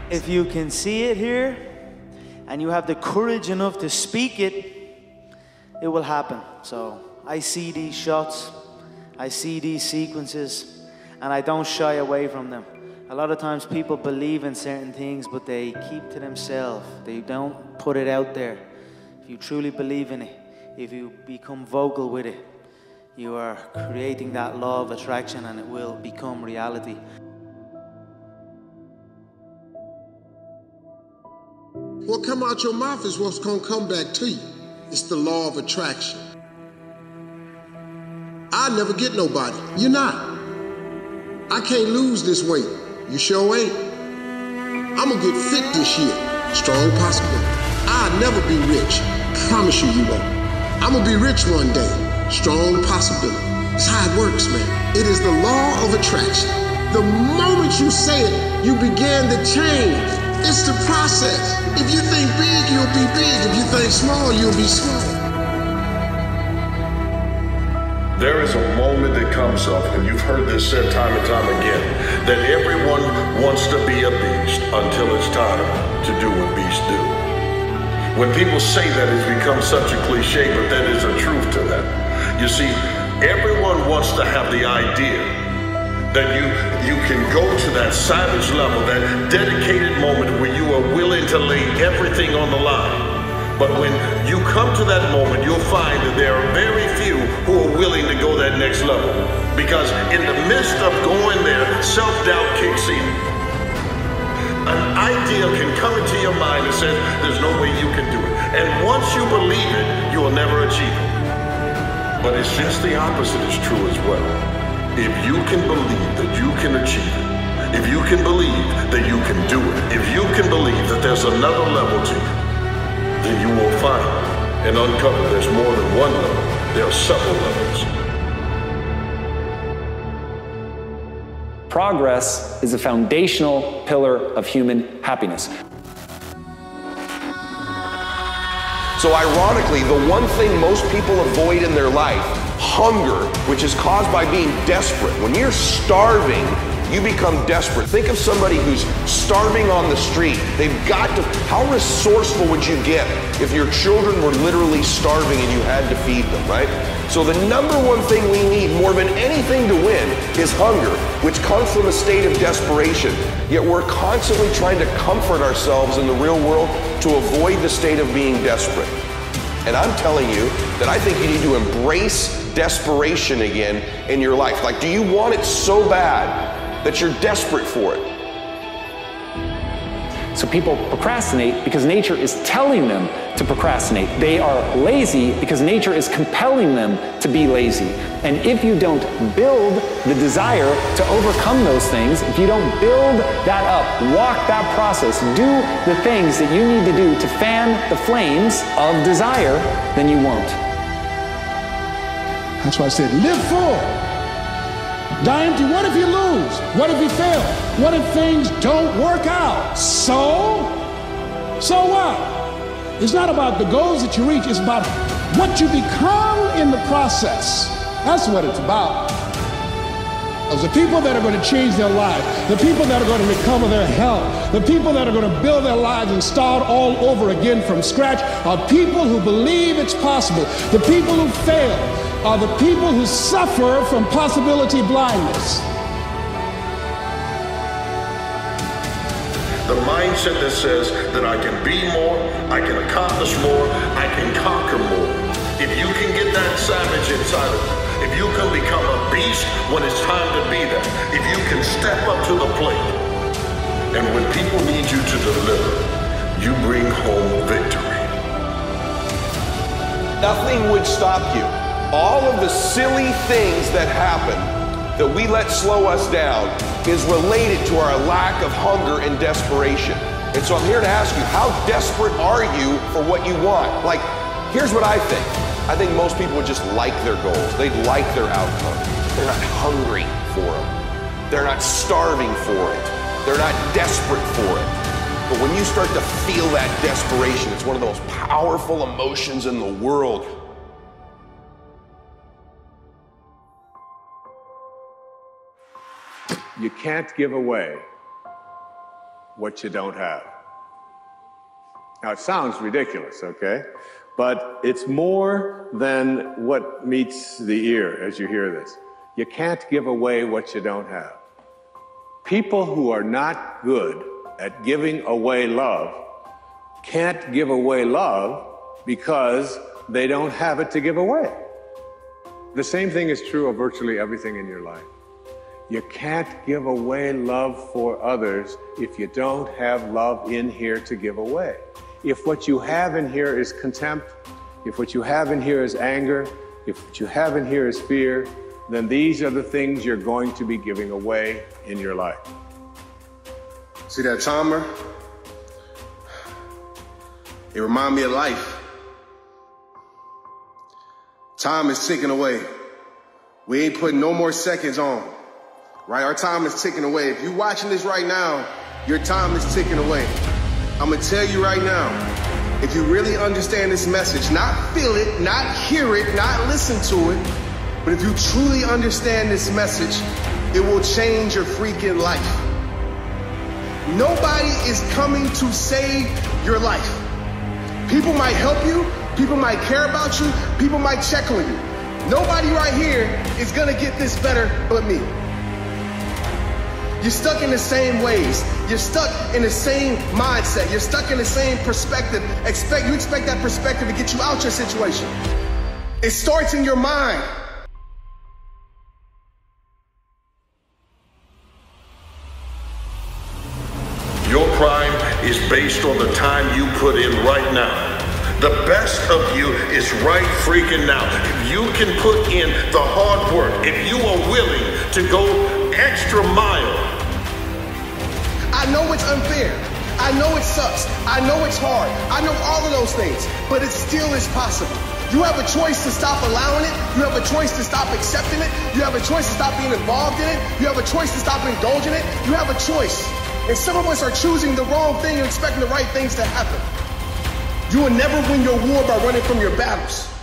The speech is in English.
If you can see it here, and you have the courage enough to speak it, it will happen. So I see these shots, I see these sequences, and I don't shy away from them. A lot of times people believe in certain things, but they keep to themselves. They don't put it out there. If you truly believe in it, if you become vocal with it, you are creating that law of attraction, and it will become reality. What come out your mouth is what's gonna come back to you. It's the law of attraction. I never get nobody. You're not. I can't lose this weight. You sure ain't. I'm gonna get fit this year. Strong possibility. I'll never be rich. Promise you, you won't. I'm gonna be rich one day. Strong possibility. It's how it works, man. It is the law of attraction. The moment you say it, you begin to change. It's the process. If you think big, you'll be big. If you think small, you'll be small. There is a moment that comes up, and you've heard this said time and time again, that everyone wants to be a beast until it's time to do what beasts do. When people say that, it's become such a cliche, but that is a truth to that. You see, everyone wants to have the idea that you can go to that savage level, that dedicated moment where you are willing to lay everything on the line. But when you come to that moment, you'll find that there are very few who are willing to go that next level. Because in the midst of going there, self-doubt kicks in. An idea can come into your mind that says, there's no way you can do it. And once you believe it, you will never achieve it. But it's just the opposite is true as well. If you can believe that you can achieve it, if you can believe that you can do it, if you can believe that there's another level to you, then you will find and uncover there's more than one level. There are several levels. Progress is a foundational pillar of human happiness. So ironically, the one thing most people avoid in their life, hunger, which is caused by being desperate. When you're starving, you become desperate. Think of somebody who's starving on the street. They've got to, how resourceful would you get if your children were literally starving and you had to feed them, right? So the number one thing we need more than anything to win is hunger, which comes from a state of desperation. Yet we're constantly trying to comfort ourselves in the real world to avoid the state of being desperate. And I'm telling you that I think you need to embrace desperation again in your life. Like, do you want it so bad that you're desperate for it? So people procrastinate because nature is telling them to procrastinate. They are lazy because nature is compelling them to be lazy. And if you don't build the desire to overcome those things, if you don't build that up, walk that process, do the things that you need to do to fan the flames of desire, then you won't. That's why I said, live full. Die empty. What if you lose? What if you fail? What if things don't work out? So what? It's not about the goals that you reach. It's about what you become in the process. That's what it's about. The people that are going to change their lives, the people that are going to recover their health, the people that are going to build their lives and start all over again from scratch are people who believe it's possible. The people who fail are the people who suffer from possibility blindness. The mindset that says that I can be more, I can accomplish more, I can conquer more. If you can get that savage inside of you, if you can become a beast when it's time to be that, if you can step up to the plate, and when people need you to deliver, you bring home victory. Nothing would stop you. All of the silly things that happen that we let slow us down is related to our lack of hunger and desperation. And so I'm here to ask you, how desperate are you for what you want? Like, here's what I think. I think most people would just like their goals. They'd like their outcome. They're not hungry for them. They're not starving for it. They're not desperate for it. But when you start to feel that desperation, it's one of the most powerful emotions in the world. You can't give away what you don't have. Now, it sounds ridiculous, okay? But it's more than what meets the ear as you hear this. You can't give away what you don't have. People who are not good at giving away love can't give away love because they don't have it to give away. The same thing is true of virtually everything in your life. You can't give away love for others if you don't have love in here to give away. If what you have in here is contempt, if what you have in here is anger, if what you have in here is fear, then these are the things you're going to be giving away in your life. See that timer? It reminds me of life. Time is ticking away. We ain't putting no more seconds on, right? Our time is ticking away. If you're watching this right now, your time is ticking away. I'm gonna tell you right now, if you really understand this message, not feel it, not hear it, not listen to it, but if you truly understand this message, it will change your freaking life. Nobody is coming to save your life. People might help you, people might care about you, people might check on you. Nobody right here is gonna get this better but me. You're stuck in the same ways. You're stuck in the same mindset. You're stuck in the same perspective. You expect that perspective to get you out your situation. It starts in your mind. Your prime is based on the time you put in right now. The best of you is right freaking now. If you can put in the hard work, if you are willing to go extra mile. I know it's unfair. I know it sucks. I know it's hard. I know all of those things, but it still is possible. You have a choice to stop allowing it. You have a choice to stop accepting it. You have a choice to stop being involved in it. You have a choice to stop indulging it. You have a choice. And some of us are choosing the wrong thing and expecting the right things to happen. You will never win your war by running from your battles.